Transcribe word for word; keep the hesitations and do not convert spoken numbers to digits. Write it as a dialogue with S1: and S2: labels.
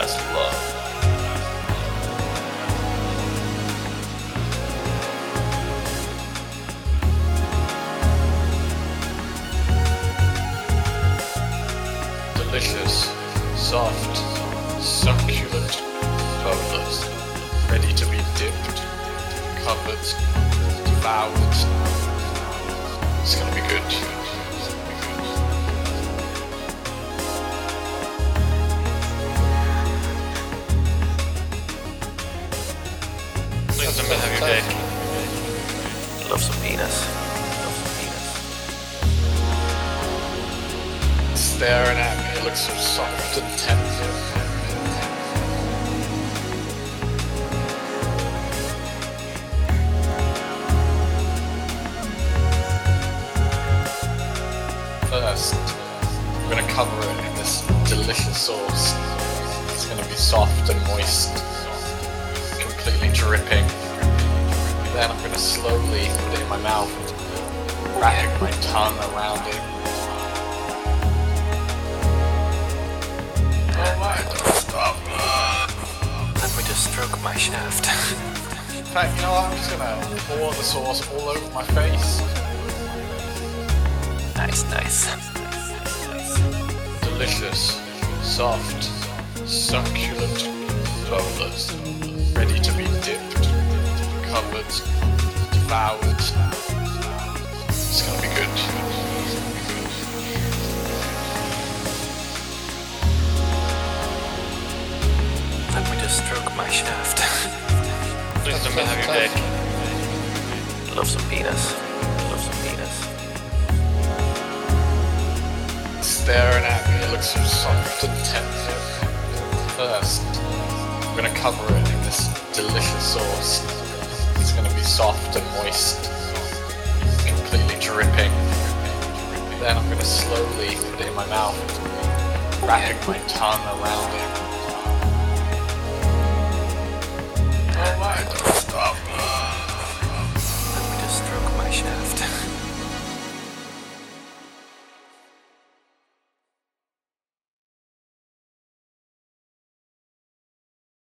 S1: as love. Delicious, soft, succulent boulders, ready to be dipped, covered, devoured. It's gonna be good. Please let me have your cake.
S2: Love some penis. Love some penis.
S1: Staring at me, it looks so soft and tender. First, I'm going to cover it in this delicious sauce. It's going to be soft and moist, completely dripping. Then I'm going to slowly put it in my mouth, wrapping my tongue around it. Oh my, don't stop.
S2: Let me just stroke my shaft.
S1: In fact, you know what? I'm just going to pour the sauce all over my face.
S2: Nice, nice.
S1: Delicious, soft, succulent boulders, ready to be dipped, covered, devoured. It's gonna be good.
S2: Let me just stroke my shaft.
S1: Please let me have your cake.
S2: Love some penis. Love some penis.
S1: Staring at me, it looks so soft and tender. First, I'm gonna cover it in this delicious sauce. It's gonna be soft and moist, completely dripping. Then I'm gonna slowly put it in my mouth, wrapping my tongue around it.